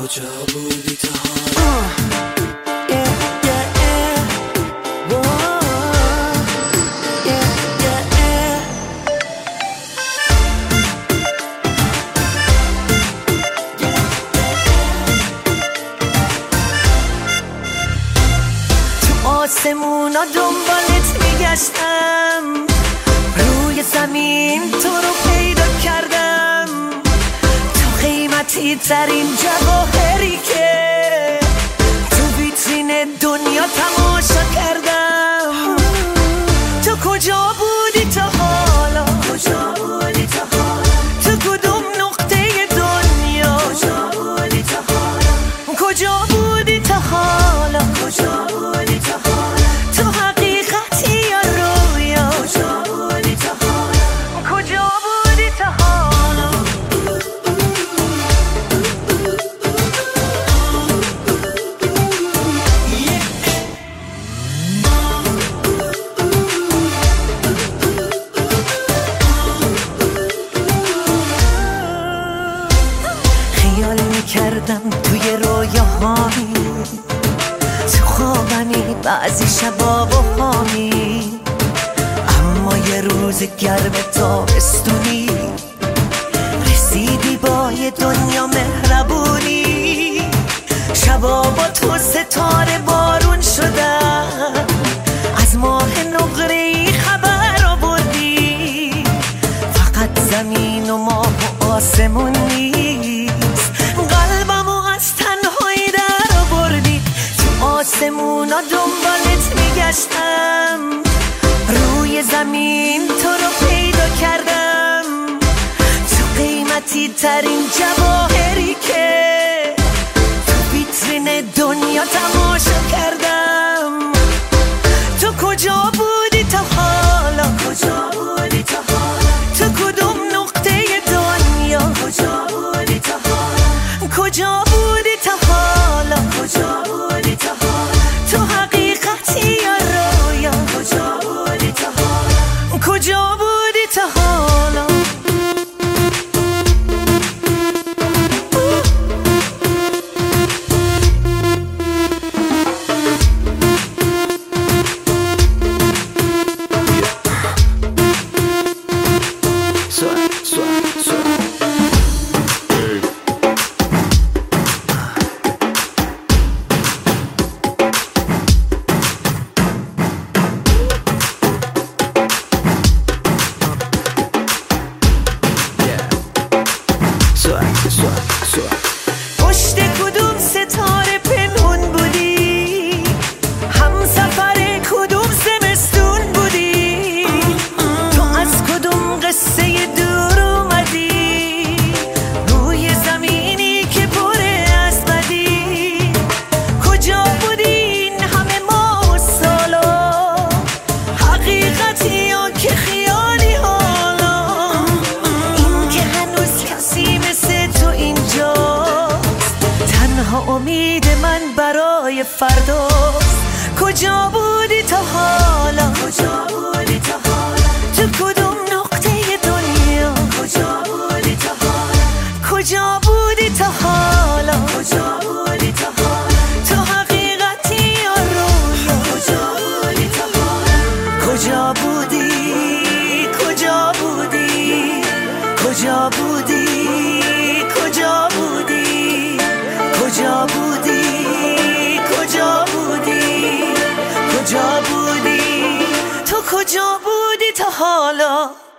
کجا بودی تا حالا؟ آسمونا دنبالت میگشتم، روی زمین تو رو پیدا کردم، تو قیمتی ترین جواهری که تو ویترین دنیا تماشا کردم. تو کجا بودی تا حالا؟ کجا بودی تا حالا؟ تو کدوم نقطه دنیا؟ کجا بودی تا حالا؟ کجا بودی تا حالا؟ کجا بودی تا حالا؟ تو حقیقتی یا رویا؟ کجا بودی تا حالا؟ کجا بودی تا حالا؟ خیال میکردم توی رویاهایی، تو خوابمی بعضی شبا بخوامی، اما یه روز گرم تابستونی رسیدی با یه دنیا مهربونی. شبا با تو ستاره بارون شدن، از ماه نقره‌ای خبر آوردی. فقط زمین و ماه و آسمون نیست، قلبمو از تنهایی در آوردی. تو آسمونا دنبالت میگشتم، روی زمین تو رو پیدا کردم، تو قیمتی ترین جواهری که تو ویترین دنیا تماشا کردم. تو کجا بودی تا حالا؟ کجا بودی تا حالا؟ تو کدوم نقطه دنیا؟ کجا بودی تا حالا؟ کجا بودی تا حالا؟ کجا بودی تا حالا؟ تو حقیقتی یا رویا؟ کجا بودی تا حالا؟ کجا بودی تا حالا؟ پشت کدوم ستاره پنهون بودی؟ همسفر کدوم زمستون بودی؟ تو از کدوم قصه دور اومدی؟ روی زمینی که پره از بدی. کجا بودی این همه ماه و سالا؟ حقیقتی یا که خیالی حالا؟ این که هنوز کسی مثل تو اینجاست، تنها امید من برای فرداست. کجا بودی تا حالا؟ کجا بودی تا حالا؟ تو کدوم نقطه دنیا؟ کجا بودی تا حالا؟ کجا بودی تا حالا؟ کجا بودی تا حالا؟ تو حقیقتی یا رویا؟ کجا بودی تا حالا؟ کجا بودی؟ کجا بودی؟ کجا بودی؟ کجا بودی؟ کجا بودی؟ کجا بودی؟ کجا بودی؟ تو کجا بودی تا حالا؟